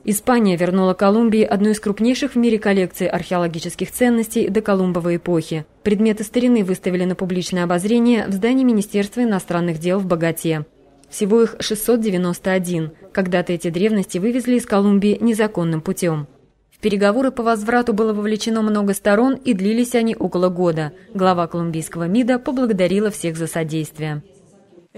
Испания вернула Колумбии одну из крупнейших в мире коллекций археологических ценностей доколумбовой эпохи. Предметы старины выставили на публичное обозрение в здании Министерства иностранных дел в Боготе. Всего их 691. Когда-то эти древности вывезли из Колумбии незаконным путем. В переговоры по возврату было вовлечено много сторон, и длились они около года. Глава колумбийского МИДа поблагодарила всех за содействие. В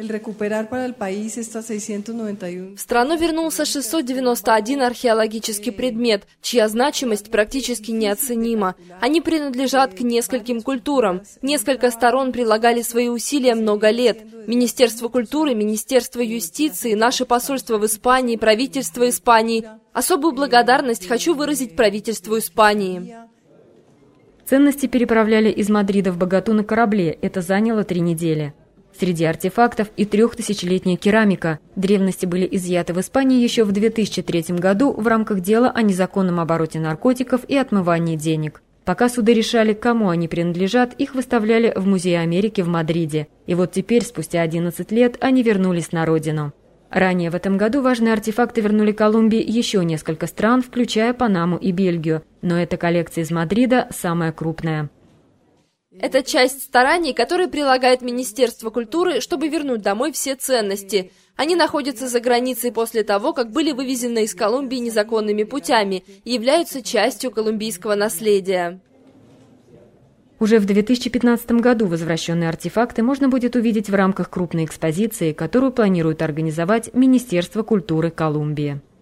страну вернулся 691 археологический предмет, чья значимость практически неоценима. Они принадлежат к нескольким культурам. Несколько сторон прилагали свои усилия много лет. Министерство культуры, Министерство юстиции, наше посольство в Испании, правительство Испании. Особую благодарность хочу выразить правительству Испании. Ценности переправляли из Мадрида в Боготу на корабле. Это заняло 3 недели. Среди артефактов и 3000-летняя керамика. Древности были изъяты в Испании еще в 2003 году в рамках дела о незаконном обороте наркотиков и отмывании денег. Пока суды решали, кому они принадлежат, их выставляли в Музее Америки в Мадриде. И вот теперь, спустя 11 лет, они вернулись на родину. Ранее в этом году важные артефакты вернули Колумбии еще несколько стран, включая Панаму и Бельгию. Но эта коллекция из Мадрида самая крупная. Это часть стараний, которые прилагает Министерство культуры, чтобы вернуть домой все ценности. Они находятся за границей после того, как были вывезены из Колумбии незаконными путями и являются частью колумбийского наследия. Уже в 2015 году возвращенные артефакты можно будет увидеть в рамках крупной экспозиции, которую планирует организовать Министерство культуры Колумбии.